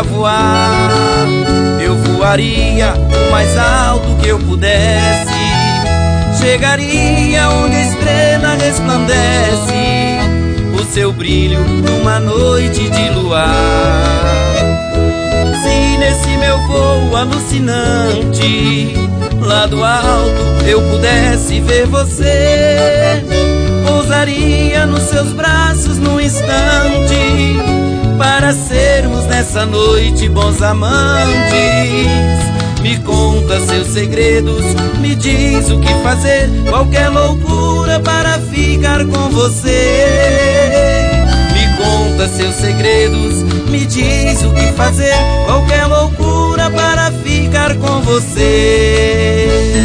pra voar, eu voaria o mais alto que eu pudesse, chegaria onde a estrela resplandece, o seu brilho numa noite de luar. Se nesse meu voo alucinante, lá do alto eu pudesse ver você, pousaria nos seus braços num instante, para sermos nessa noite bons amantes. Me conta seus segredos, me diz o que fazer, qualquer loucura para ficar com você. Me conta seus segredos, me diz o que fazer, qualquer loucura para ficar com você.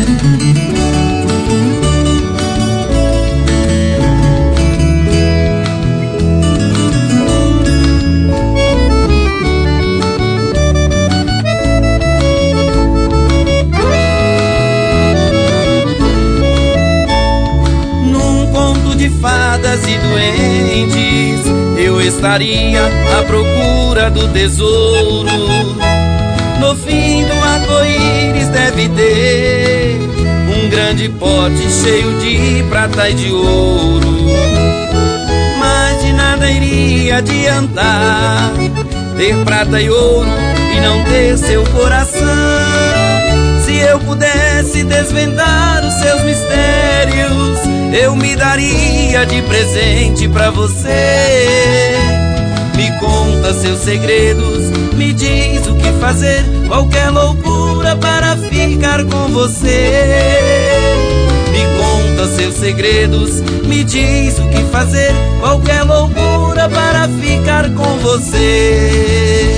Fadas e duendes, eu estaria à procura do tesouro. No fim do arco-íris deve ter um grande pote cheio de prata e de ouro. Mas de nada iria adiantar ter prata e ouro e não ter seu coração. Se eu pudesse desvendar os seus mistérios, eu me daria de presente pra você. Me conta seus segredos, me diz o que fazer, qualquer loucura para ficar com você. Me conta seus segredos, me diz o que fazer, qualquer loucura para ficar com você.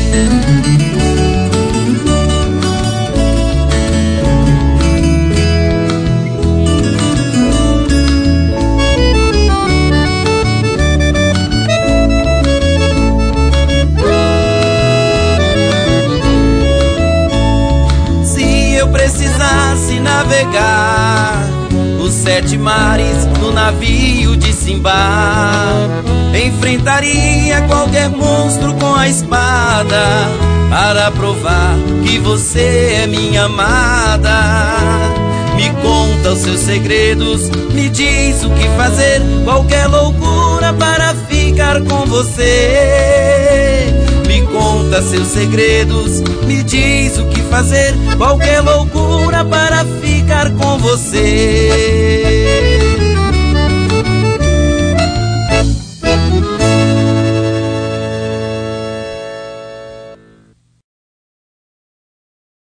Precisasse navegar os 7 mares no navio de Simba, enfrentaria qualquer monstro com a espada, para provar que você é minha amada. Me conta os seus segredos, me diz o que fazer, qualquer loucura para ficar com você. Me conta seus segredos, me diz o que fazer, qualquer loucura para ficar com você.